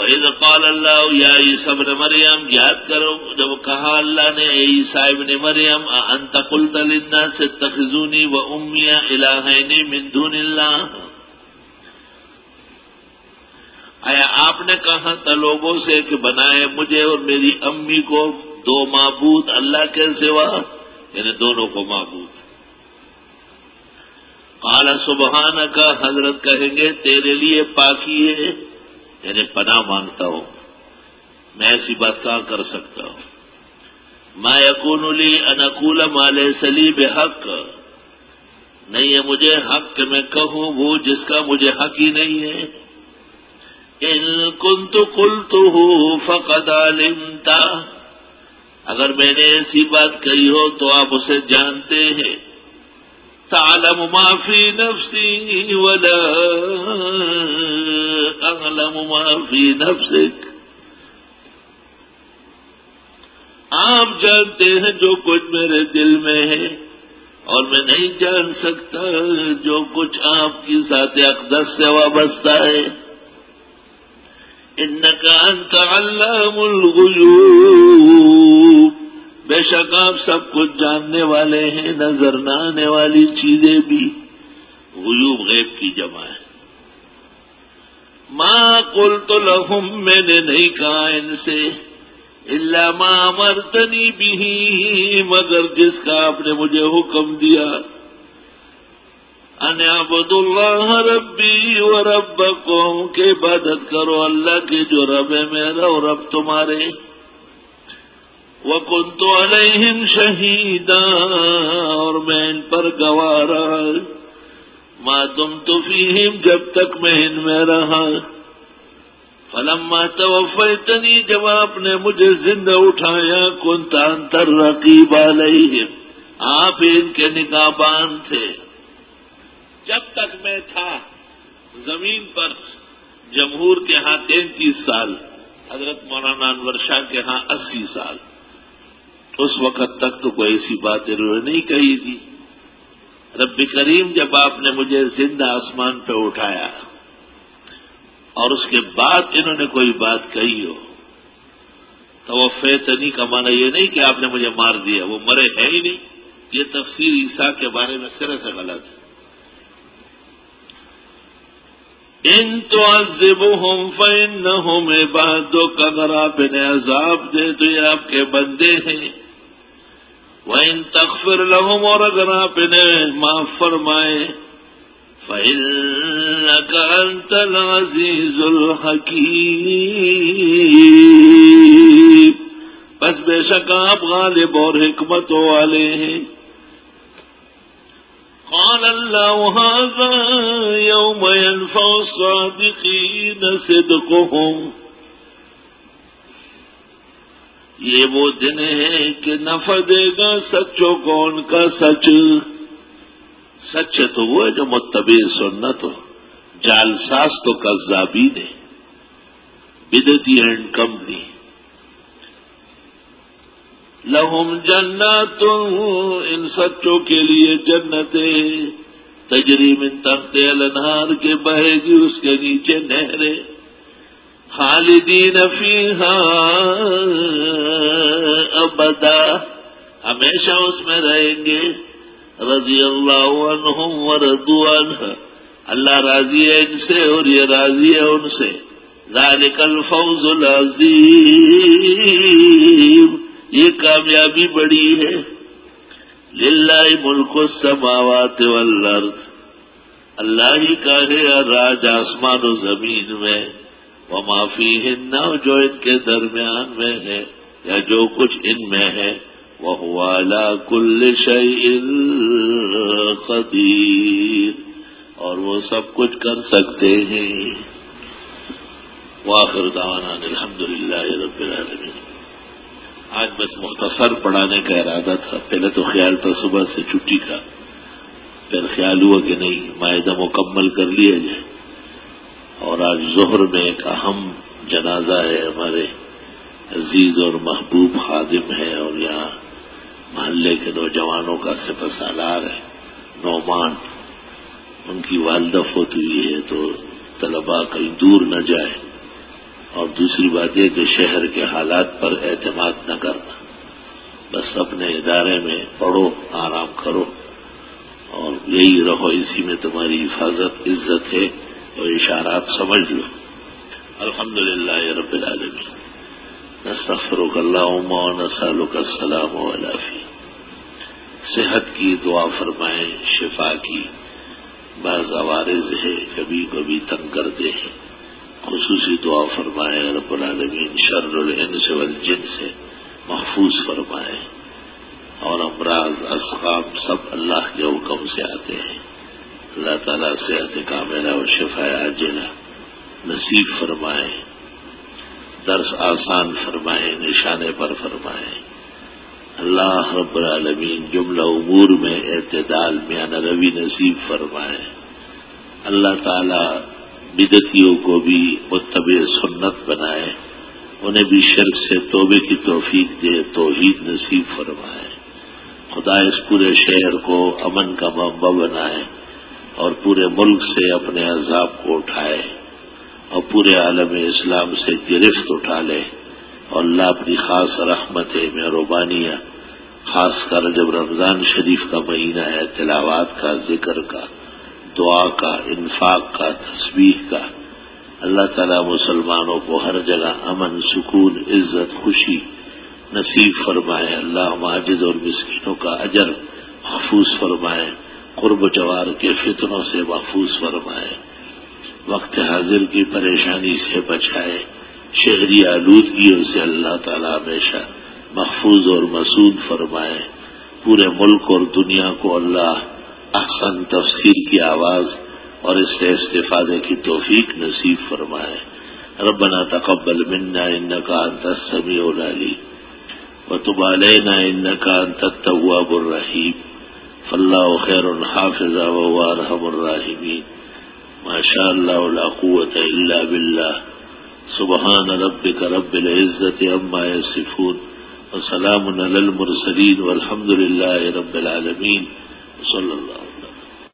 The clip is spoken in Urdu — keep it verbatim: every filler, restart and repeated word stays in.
وَإِذْ قَالَ اللَّهُ يَا عِيسَى ابْنَ مَرْيَمَ، یاد کرو جب کہا اللہ نے اے عیسیٰ ابن مریم، أَأَنْتَ قُلْتَ لِلنَّاسِ اتَّخِذُونِي وَأُمِّيَ إِلَٰهَيْنِ مِن دُونِ اللَّهِ، آیا آپ نے کہا تھا لوگوں سے کہ بنائے مجھے اور میری امی کو دو معبود اللہ کے سوا، یعنی دونوں کو معبود۔ قال سبحانک، حضرت کہیں گے تیرے لیے پاکی ہے، یعنی پناہ مانگتا ہوں، میں ایسی بات کہاں کر سکتا ہوں۔ ما یکون لی ان اقول ما لیس لی بحق، نہیں ہے مجھے حق کہ میں کہوں وہ جس کا مجھے حق ہی نہیں ہے۔ ان کنت قلتہ فقد علمت، اگر میں نے ایسی بات کہی ہو تو آپ اسے جانتے ہیں۔ تعلم ما فی نفسی ولا اعلم ما فی نفسک، آپ جانتے ہیں جو کچھ میرے دل میں ہے اور میں نہیں جان سکتا جو کچھ آپ کی ذات اقدس سے وابستہ ہے۔ انک انت علام الغیوب، بے شک آپ سب کچھ جاننے والے ہیں، نظر نہ آنے والی چیزیں بھی، غیوب غیب کی جمع ہے۔ ما قلت لهم، میں نے نہیں کہا ان سے، الا ما امرتنی به، مگر جس کا آپ نے مجھے حکم دیا، ان اعبدوا اللہ ربی و ربکم، کہ عبادت کرو اللہ کی جو رب ہے میرا اور رب تمہارے۔ وکنت علیہم شہیدا، اور میں ان پر گواہ رہا، ما دمت فیہم، جب تک میں ان میں رہا۔ فلما توفیتنی، جب آپ نے مجھے زندہ اٹھایا، کنت انت الرقیب علیہم، آپ ان کے نگہبان تھے۔ جب تک میں تھا زمین پر، جمہور کے ہاں تینتیس سال، حضرت مولانا انور شاہ کے ہاں اسی سال، اس وقت تک تو کوئی ایسی بات انہوں نے نہیں کہی تھی۔ رب کریم جب آپ نے مجھے زندہ آسمان پہ اٹھایا اور اس کے بعد انہوں نے کوئی بات کہی ہو، توفیتنی کا معنی یہ نہیں کہ آپ نے مجھے مار دیا، وہ مرے ہے ہی نہیں، یہ تفسیر عیسیٰ کے بارے میں سرے سے غلط ہے۔ ان تعذبهم فإنهم عبادك، اگر آپ انہیں عذاب دے تو یہ آپ کے بندے ہیں۔ وَإِن تَغْفِرْ لَهُمْ، اور اگر آپ انہیں معاف فرمائے، فَإِنَّكَ أَنْتَ الْعَزِيزُ الْحَكِيمُ، بس بے شک آپ غالب اور حکمت والے ہیں۔ قال اللہ هذا یوم ينفع الصادقین صدقهم، یہ وہ دن ہے کہ نفع دے گا سچوں کو ان کا سچ۔ سچ تو وہ ہے جو متبع سنت ہو، جعلساز تو کذابین ہے، بدعتی اینڈ کمپنی۔ لہم جنات، ان سچوں کے لیے جنتیں، تجری من تحت الانہار، کے بہے گی اس کے نیچے نہریں، خالدین فیہا ابدا، ہمیشہ اس میں رہیں گے۔ رضی اللہ عنہم ورضوا عنہ، اللہ راضی ہے ان سے اور یہ راضی ہے ان سے۔ ذالک الفوز العظیم، یہ کامیابی بڑی ہے۔ للہ ملک السماوات والارض، اللہ ہی کا ہے راج آسمان و زمین میں، وما فیہن، جو ان کے درمیان میں ہے یا جو کچھ ان میں ہے، وہو علی کل شیء قدیر، اور وہ سب کچھ کر سکتے ہیں۔ وآخر دعوانا الحمدللہ رب العالمین۔ آج بس مختصر پڑھانے کا ارادہ تھا، پہلے تو خیال تھا صبح سے چھٹی کا، پھر خیال ہوا کہ نہیں معاہدہ مکمل کر لیا جائے، اور آج ظہر میں ایک اہم جنازہ ہے، ہمارے عزیز اور محبوب خادم ہے اور یہاں محلے کے نوجوانوں کا سپہ سالار ہے نعمان، ان کی والدہ فوت ہوئی ہے، تو طلباء کہیں دور نہ جائے اور اور دوسری بات یہ کہ شہر کے حالات پر اعتماد نہ کرنا، بس اپنے ادارے میں پڑھو، آرام کرو اور یہی رہو، اسی میں تمہاری حفاظت عزت ہے، اور اشارات سمجھ لو۔ الحمدللہ رب العالمین، نستغفرک اللہم ونسألک السلام والعافیہ۔ صحت کی دعا فرمائیں، شفا کی۔ بعض عوارض ہے کبھی کبھی تنگ کرتے ہیں، خصوصی دعا فرمائے رب العالمین شر الانس والجن سے محفوظ فرمائے، اور امراض اسقام سب اللہ کے حکم سے آتے ہیں۔ اللہ تعالیٰ صحت کاملہ و شفا عاجلہ نصیب فرمائے، درس آسان فرمائے، نشانے پر فرمائے۔ اللہ رب العالمین جملہ امور میں اعتدال میانہ روی نصیب فرمائے۔ اللہ تعالیٰ بدعتیوں کو بھی متبع سنت بنائے، انہیں بھی شرک سے توبے کی توفیق دے، توحید نصیب فرمائے۔ خدا اس پورے شہر کو امن کا منبع بنائے اور پورے ملک سے اپنے عذاب کو اٹھائے اور پورے عالم اسلام سے گرفت اٹھا لے، اور اللہ اپنی خاص رحمت مہربانیاں، خاص کر جب رمضان شریف کا مہینہ ہے، تلاوات کا، ذکر کا، دعا کا، انفاق کا، تسبیح کا، اللہ تعالیٰ مسلمانوں کو ہر جگہ امن، سکون، عزت، خوشی نصیب فرمائے۔ اللہ ماجد اور مسکینوں کا اجر محفوظ فرمائے، قرب جوار کے فتنوں سے محفوظ فرمائے، وقت حاضر کی پریشانی سے بچائے، شہری آلودگیوں سے اللہ تعالیٰ ہمیشہ محفوظ اور مسعود فرمائے۔ پورے ملک اور دنیا کو اللہ احسن تفسیر کی آواز اور اس سے استفادے کی توفیق نصیب فرمائے۔ ربنا تقبل منا انک انت السمیع العلیم وتب علینا انک انت التواب الرحیم، فاللہ خیر حافظا وهو ارحم الراحمین۔ ما شاء اللہ لا قوة الا باللہ۔ سبحان ربک رب العزت عما یصفون وسلام علی المرسلین والحمد للہ رب العالمین۔ صلی اللہ